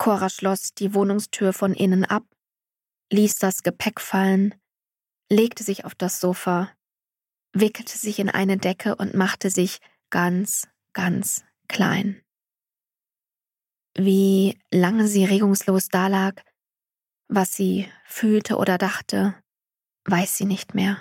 Cora schloss die Wohnungstür von innen ab, ließ das Gepäck fallen, legte sich auf das Sofa, wickelte sich in eine Decke und machte sich ganz, ganz klein. Wie lange sie regungslos dalag, was sie fühlte oder dachte, weiß sie nicht mehr.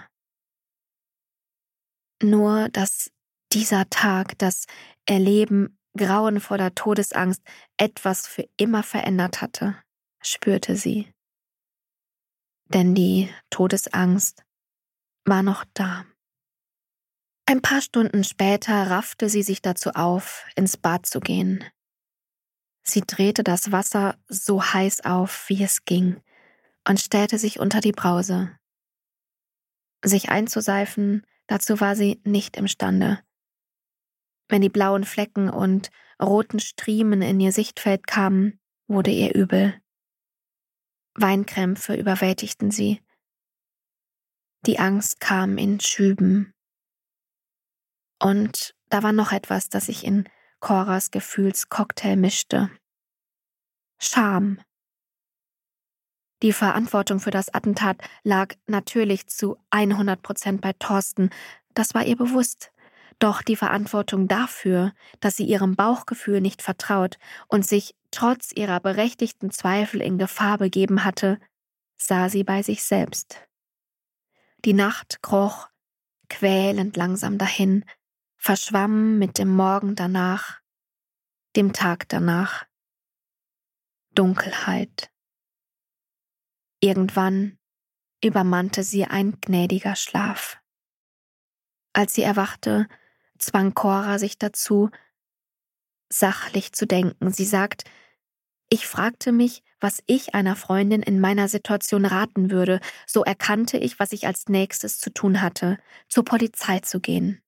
Nur, dass dieser Tag, das Erleben grauenvoller Todesangst etwas für immer verändert hatte, spürte sie. Denn die Todesangst war noch da. Ein paar Stunden später raffte sie sich dazu auf, ins Bad zu gehen. Sie drehte das Wasser so heiß auf, wie es ging, und stellte sich unter die Brause. Sich einzuseifen, dazu war sie nicht imstande. Wenn die blauen Flecken und roten Striemen in ihr Sichtfeld kamen, wurde ihr übel. Weinkrämpfe überwältigten sie. Die Angst kam in Schüben. Und da war noch etwas, das sich in Coras Gefühlscocktail mischte. Scham. Die Verantwortung für das Attentat lag natürlich zu 100% bei Thorsten, das war ihr bewusst. Doch die Verantwortung dafür, dass sie ihrem Bauchgefühl nicht vertraut und sich trotz ihrer berechtigten Zweifel in Gefahr begeben hatte, sah sie bei sich selbst. Die Nacht kroch quälend langsam dahin, verschwamm mit dem Morgen danach, dem Tag danach. Dunkelheit. Irgendwann übermannte sie ein gnädiger Schlaf. Als sie erwachte, zwang Cora sich dazu, sachlich zu denken. Sie sagt, ich fragte mich, was ich einer Freundin in meiner Situation raten würde. So erkannte ich, was ich als nächstes zu tun hatte, zur Polizei zu gehen.